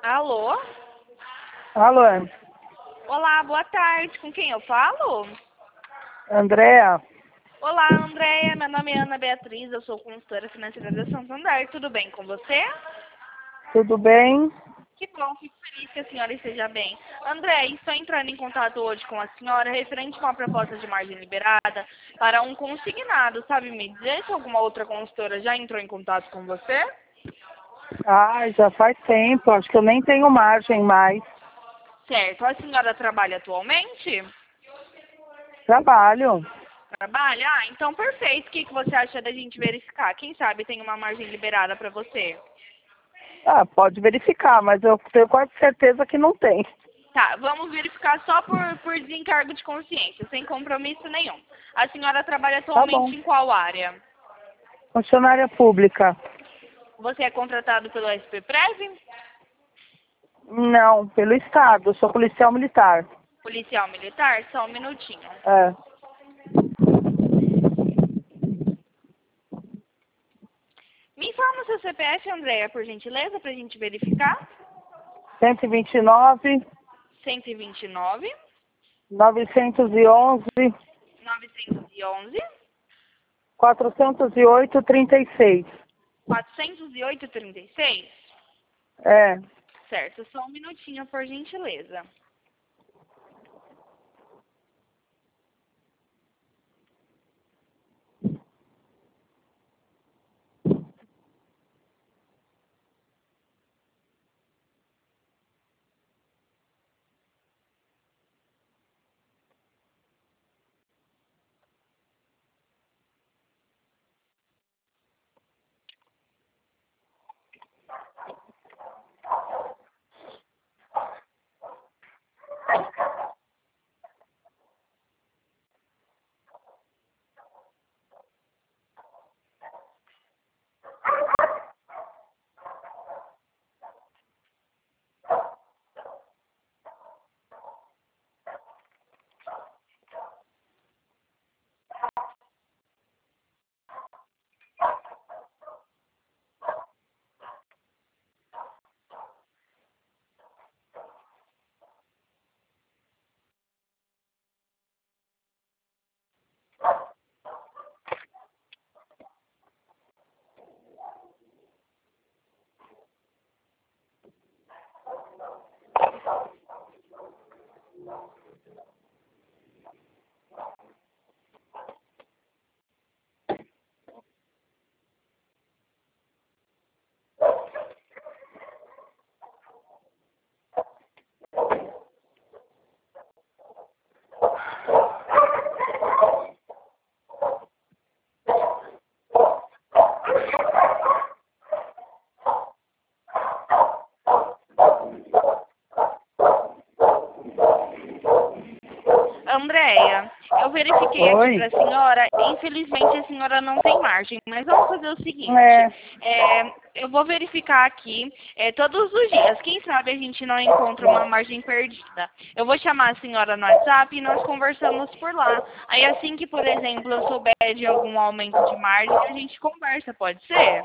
Alô? Alô, Olá, boa tarde. Com quem eu falo? Andréa? Olá, Andréia. Meu nome é Ana Beatriz, eu sou consultora financeira da Santander. Tudo bem com você? Tudo bem? Que bom, fico feliz que a senhora esteja bem. André, estou entrando em contato hoje com a senhora referente a uma proposta de margem liberada para um consignado. Sabe me dizer se alguma outra consultora já entrou em contato com você? Já faz tempo, acho que eu nem tenho margem mais. Certo. A senhora trabalha atualmente? Trabalho. Trabalha? Então perfeito. O que você acha da gente verificar? Quem sabe tem uma margem liberada para você? Pode verificar, mas eu tenho quase certeza que não tem. Tá, vamos verificar só por desencargo de consciência, sem compromisso nenhum. A senhora trabalha Tá bom. atualmente em qual área? Funcionária pública? Você é contratado pelo SPPrev? Não, pelo Estado, eu sou policial militar. Policial militar? Só um minutinho. É. Me informa o seu CPF, Andréia, por gentileza, pra gente verificar. 129, 129, 911, 911, 408, 36. 408, 36. É. Certo, só um minutinho, por gentileza. Andréia, eu verifiquei aqui Oi? para a senhora, infelizmente a senhora não tem margem, mas vamos fazer o seguinte, É. eu vou verificar aqui todos os dias, quem sabe a gente não encontra uma margem perdida. Eu vou chamar a senhora no WhatsApp e nós conversamos por lá. Aí assim que, por exemplo, eu souber de algum aumento de margem, a gente conversa, pode ser?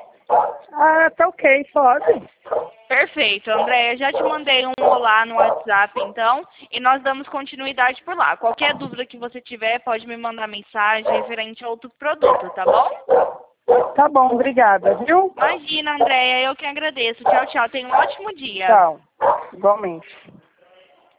Tá ok, pode. Perfeito, Andréia. Já te mandei um olá no WhatsApp, então, e nós damos continuidade por lá. Qualquer dúvida que você tiver, pode me mandar mensagem referente a outro produto, tá bom? Tá bom, obrigada, viu? Imagina, Andréia, eu que agradeço. Tchau, tchau. Tenha um ótimo dia. Tchau. Igualmente.